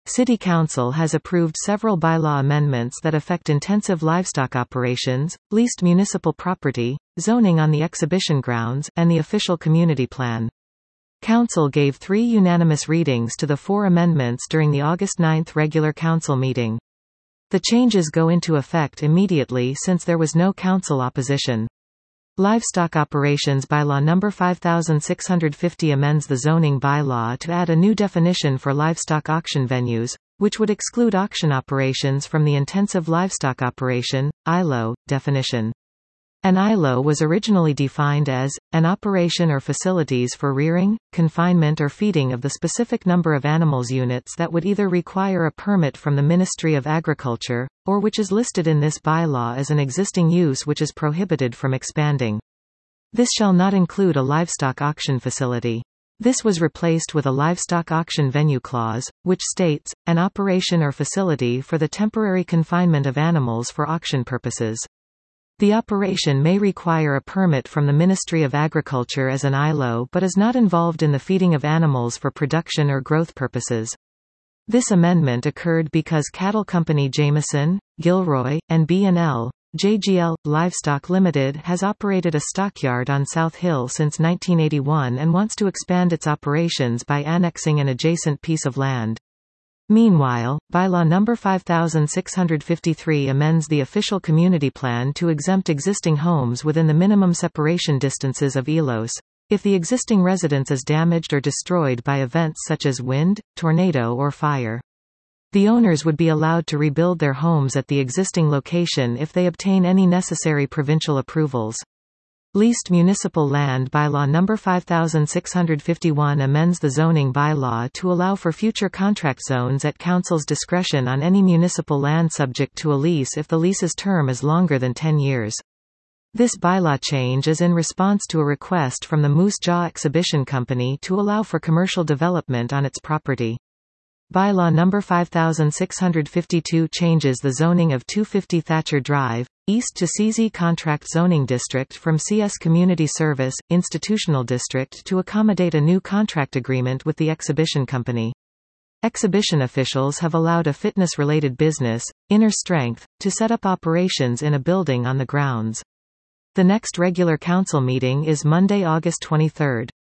City Council has approved several bylaw amendments that affect intensive livestock operations, leased municipal property, zoning on the exhibition grounds, and the official community plan. Council gave 3 unanimous readings to the 4 amendments during the August 9 regular council meeting. The changes go into effect immediately since there was no council opposition. Livestock Operations Bylaw No. 5650 amends the zoning bylaw to add a new definition for livestock auction venues, which would exclude auction operations from the Intensive Livestock Operation (ILO) definition. An ILO was originally defined as an operation or facilities for rearing, confinement or feeding of the specific number of animals units that would either require a permit from the Ministry of Agriculture, or which is listed in this bylaw as an existing use which is prohibited from expanding. This shall not include a livestock auction facility. This was replaced with a livestock auction venue clause, which states, an operation or facility for the temporary confinement of animals for auction purposes. The operation may require a permit from the Ministry of Agriculture as an ILO but is not involved in the feeding of animals for production or growth purposes. This amendment occurred because cattle company Jameson, Gilroy, and B&L, JGL, Livestock Limited has operated a stockyard on South Hill since 1981 and wants to expand its operations by annexing an adjacent piece of land. Meanwhile, Bylaw No. 5653 amends the official community plan to exempt existing homes within the minimum separation distances of ELOS, if the existing residence is damaged or destroyed by events such as wind, tornado or fire. The owners would be allowed to rebuild their homes at the existing location if they obtain any necessary provincial approvals. Leased municipal land Bylaw No. 5651 amends the zoning bylaw to allow for future contract zones at council's discretion on any municipal land subject to a lease if the lease's term is longer than 10 years. This bylaw change is in response to a request from the Moose Jaw Exhibition Company to allow for commercial development on its property. Bylaw No. 5652 changes the zoning of 250 Thatcher Drive, east to CZ Contract Zoning District from CS Community Service, Institutional District to accommodate a new contract agreement with the exhibition company. Exhibition officials have allowed a fitness-related business, Inner Strength, to set up operations in a building on the grounds. The next regular council meeting is Monday, August 23.